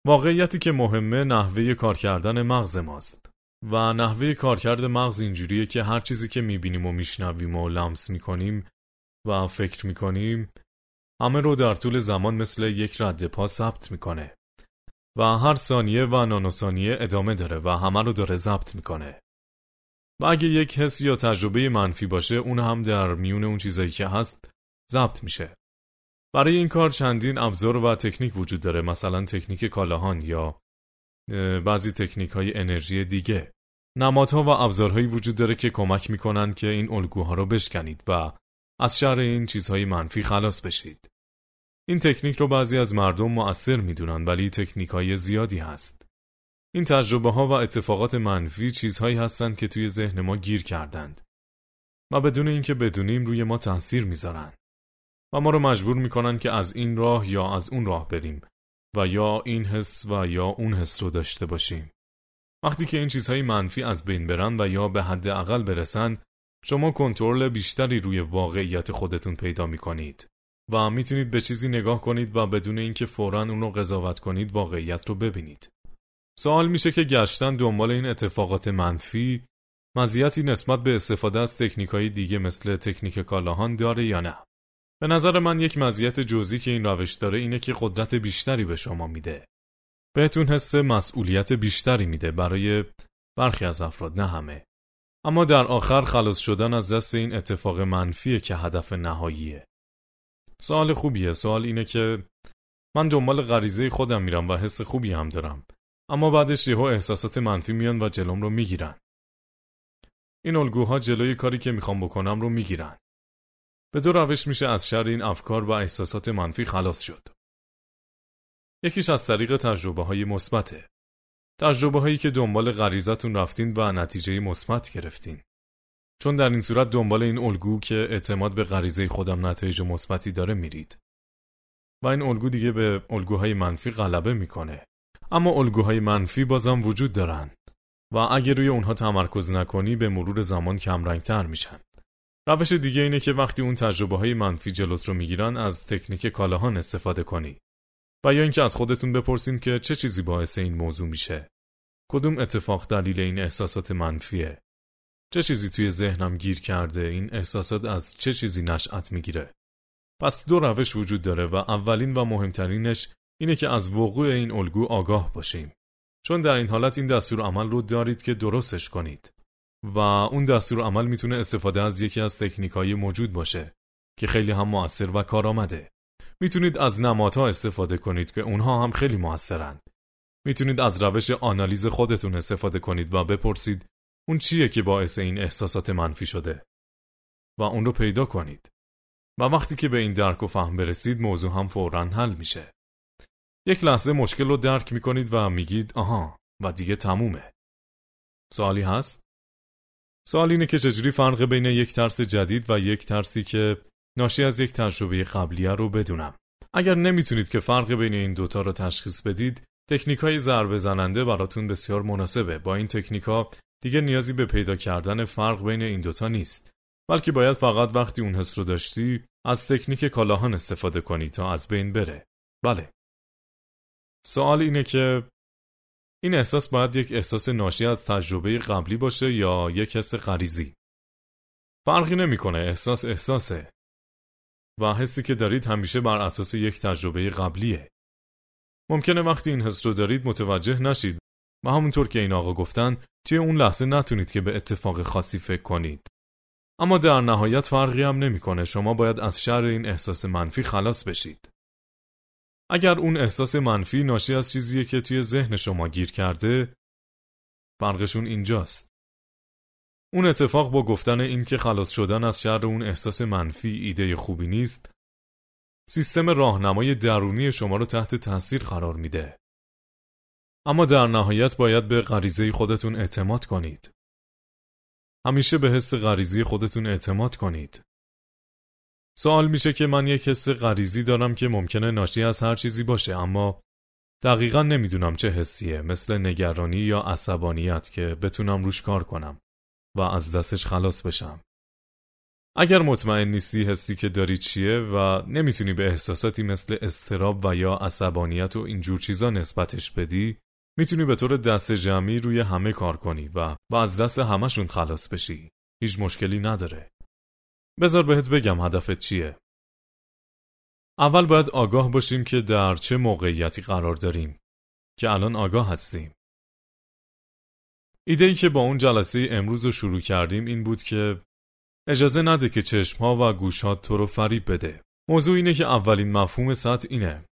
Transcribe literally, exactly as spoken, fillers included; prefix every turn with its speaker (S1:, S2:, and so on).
S1: واقعیتی که مهمه نحوه کار کردن مغز ماست و نحوه کارکرد مغز اینجوریه که هر چیزی که میبینیم و میشنویم و لمس میکنیم و فکر میکنیم همه رو در طول زمان مثل یک رد پا ثبت میکنه و هر ثانیه و نانوثانیه ادامه داره و همه رو داره ضبط میکنه. و اگه یک حس یا تجربه منفی باشه اون هم در میون اون چیزایی که هست ضبط میشه. برای این کار چندین ابزار و تکنیک وجود داره، مثلا تکنیک کالاهان یا بعضی تکنیک های انرژی دیگه. نمادها و ابزارهایی وجود داره که کمک میکنن که این الگوها رو بشکنید و از شر این چیزهای منفی خلاص بشید. این تکنیک رو بعضی از مردم مؤثر میدونن ولی تکنیک های زیادی هست. این تجربه ها و اتفاقات منفی چیزهایی هستن که توی ذهن ما گیر کردند و بدون اینکه بدونیم روی ما تاثیر میذارن و ما رو مجبور میکنن که از این راه یا از اون راه بریم و یا این حس و یا اون حس رو داشته باشیم. وقتی که این چیزهای منفی از بین برن و یا به حد اقل برسن، شما کنترل بیشتری روی واقعیت خودتون پیدا میکنید و میتونید به چیزی نگاه کنید و بدون اینکه فوراً اون رو قضاوت کنید واقعیت رو ببینید. سوال میشه که گشتن دنبال این اتفاقات منفی مزیتی نسبت به استفاده از تکنیک‌های دیگه مثل تکنیک کالاهان داره یا نه؟ به نظر من یک مزیت جزئی که این روش داره اینه که قدرت بیشتری به شما میده. بهتون حس مسئولیت بیشتری میده برای برخی از افراد، نه همه. اما در آخر خلاص شدن از دست این اتفاق منفیه که هدف نهاییه. سوال خوبیه. سوال اینه که من دنبال غریزه خودم میرم و حس خوبی هم دارم، اما بعدش یهو احساسات منفی میان و جلوم رو میگیرن. این الگوها جلوی کاری که میخوام بکنم رو میگیرن. به دو روش میشه از شر این افکار و احساسات منفی خلاص شد. یکیش از طریق تجربه های مثبته. تجربه هایی که دنبال غریزتون رفتین و نتیجه مثبت گرفتین. چون در این صورت دنبال این الگو که اعتماد به غریزه خودم نتایج مثبتی داره میرید. و این الگو دیگه به الگوهای منفی غلبه میکنه. اما الگوهای منفی بازم وجود دارن و اگه روی اونها تمرکز نکنی به مرور زمان کم رنگتر میشن. روش دیگه اینه که وقتی اون تجربه های منفی جلوت رو میگیرن از تکنیک کالاهان استفاده کنی و یا اینکه از خودتون بپرسین که چه چیزی باعث این موضوع میشه. کدوم اتفاق دلیل این احساسات منفیه؟ چه چیزی توی ذهنم گیر کرده؟ این احساسات از چه چیزی نشأت میگیره؟ پس دو روش وجود داره و اولین و مهمترینش اینه که از وقوع این الگو آگاه باشیم. چون در این حالت این دستور عمل رو دارید که درستش کنید. و اون دستور عمل میتونه استفاده از یکی از تکنیک‌های موجود باشه که خیلی هم مؤثر و کارآمده. میتونید از نمادها استفاده کنید که اونها هم خیلی مؤثرن. میتونید از روش آنالیز خودتون استفاده کنید و بپرسید اون چیه که باعث این احساسات منفی شده و اون رو پیدا کنید. و وقتی که به این درک و فهم برسید موضوع هم فوراً حل میشه. یک لحظه مشکل رو درک میکنید و میگید آها و دیگه تمومه. سوالی هست؟ سوال اینه که چجوری فرق بین یک ترس جدید و یک ترسی که ناشی از یک تجربه قبلیه رو بدونم. اگر نمیتونید که فرق بین این دوتا رو تشخیص بدید، تکنیک‌های ضربه زننده براتون بسیار مناسبه. با این تکنیک‌ها دیگه نیازی به پیدا کردن فرق بین این دوتا نیست، بلکه باید فقط وقتی اون حس رو داشتی از تکنیک کالاهان استفاده کنی تا از بین بره. بله. سوال اینه که این احساس باید یک احساس ناشی از تجربه قبلی باشه یا یک حس غریزی؟ فرقی نمیکنه، احساس احساسه و حسی که دارید همیشه بر اساس یک تجربه قبلیه. ممکنه وقتی این حس رو دارید متوجه نشید و همونطور که این آقا گفتن توی اون لحظه نتونید که به اتفاق خاصی فکر کنید. اما در نهایت فرقی هم نمیکنه، شما باید از شر این احساس منفی خلاص بشید. اگر اون احساس منفی ناشی از چیزیه که توی ذهن شما گیر کرده، فرقشون اینجاست. اون اتفاق با گفتن این که خلاص شدن از شر اون احساس منفی ایده خوبی نیست، سیستم راهنمای درونی شما رو تحت تاثیر قرار میده. اما در نهایت باید به غریزه خودتون اعتماد کنید. همیشه به حس غریزی خودتون اعتماد کنید. سوال میشه که من یک حس غریزی دارم که ممکنه ناشی از هر چیزی باشه، اما دقیقاً نمیدونم چه حسیه، مثل نگرانی یا عصبانیت که بتونم روش کار کنم و از دستش خلاص بشم. اگر مطمئن نیستی حسی که داری چیه و نمیتونی به احساساتی مثل اضطراب و یا عصبانیت و اینجور چیزا نسبتش بدی، میتونی به طور دست جمعی روی همه کار کنی و با از دست همشون خلاص بشی. هیچ مشکلی نداره. بذار بهت بگم هدفت چیه. اول باید آگاه باشیم که در چه موقعیتی قرار داریم، که الان آگاه هستیم. ایده‌ای که با اون جلسه امروز رو شروع کردیم این بود که اجازه نده که چشم‌ها و گوش‌هات تو رو فریب بده. موضوع اینه که اولین مفهوم سطح اینه.